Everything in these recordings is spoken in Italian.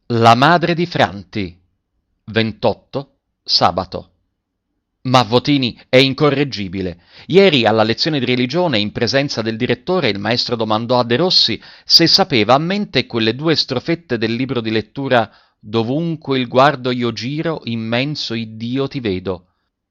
La madre di Franti. 28 sabato. Ma Votini è incorreggibile. Ieri alla lezione di religione, in presenza del direttore, il maestro domandò a De Rossi se sapeva a mente quelle due strofette del libro di lettura «Dovunque il guardo io giro, immenso Iddio ti vedo».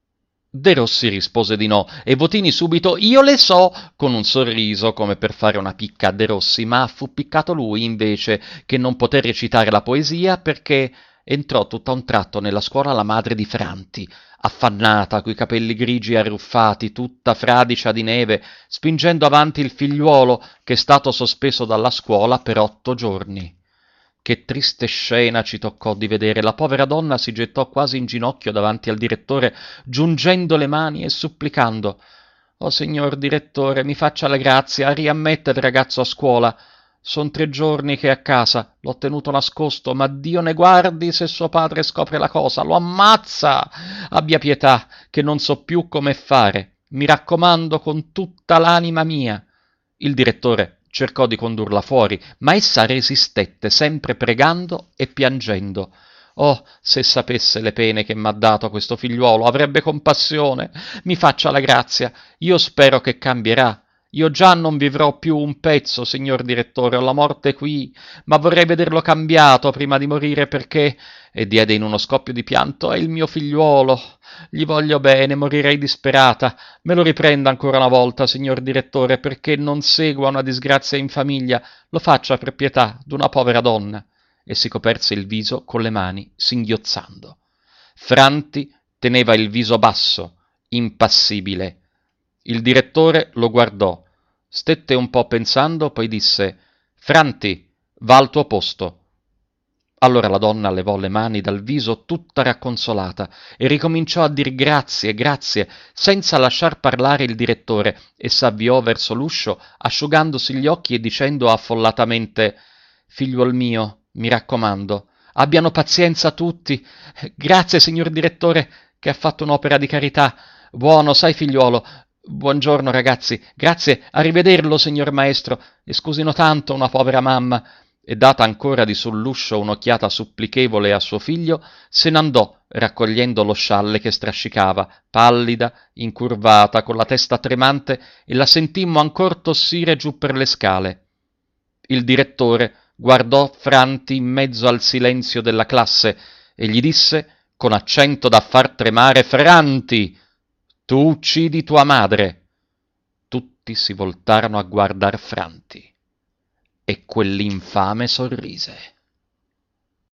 De Rossi rispose di no e Votini subito «Io le so!» con un sorriso come per fare una picca a De Rossi, ma fu piccato lui invece che non poté recitare la poesia perché entrò tutto a un tratto nella scuola la madre di Franti, affannata, coi capelli grigi e arruffati, tutta fradicia di neve, spingendo avanti il figliuolo che è stato sospeso dalla scuola per 8 giorni. Che triste scena ci toccò di vedere. La povera donna si gettò quasi in ginocchio davanti al direttore, giungendo le mani e supplicando. «Oh, signor direttore, mi faccia la grazia, riammetta il ragazzo a scuola. Son 3 giorni che è a casa, l'ho tenuto nascosto, ma Dio ne guardi se suo padre scopre la cosa, lo ammazza! Abbia pietà, che non so più come fare. Mi raccomando con tutta l'anima mia». Il direttore cercò di condurla fuori, ma essa resistette, sempre pregando e piangendo. «Oh, se sapesse le pene che m'ha dato questo figliuolo, avrebbe compassione. Mi faccia la grazia, io spero che cambierà. Io già non vivrò più un pezzo, signor direttore, ho la morte qui, ma vorrei vederlo cambiato prima di morire perché...» E diede in uno scoppio di pianto. «È il mio figliuolo, gli voglio bene, morirei disperata. Me lo riprenda ancora una volta, signor direttore, perché non segua una disgrazia in famiglia. Lo faccia per pietà d'una povera donna». E si coperse il viso con le mani, singhiozzando. Franti teneva il viso basso, impassibile. Il direttore lo guardò, stette un po' pensando, poi disse: «Franti, va al tuo posto». Allora la donna levò le mani dal viso tutta racconsolata e ricominciò a dir grazie, grazie, senza lasciar parlare il direttore, e s'avviò verso l'uscio, asciugandosi gli occhi e dicendo affollatamente: «Figliuol mio, mi raccomando, abbiano pazienza tutti. Grazie, signor direttore, che ha fatto un'opera di carità. Buono, sai, figliuolo. Buongiorno, ragazzi. Grazie, a rivederlo, signor maestro, e scusino tanto una povera mamma». E data ancora di sull'uscio un'occhiata supplichevole a suo figlio, se n'andò raccogliendo lo scialle che strascicava, pallida, incurvata, con la testa tremante, e la sentimmo ancor tossire giù per le scale. Il direttore guardò Franti in mezzo al silenzio della classe e gli disse con accento da far tremare: «Franti, tu uccidi tua madre». Tutti si voltarono a guardar Franti e quell'infame sorrise.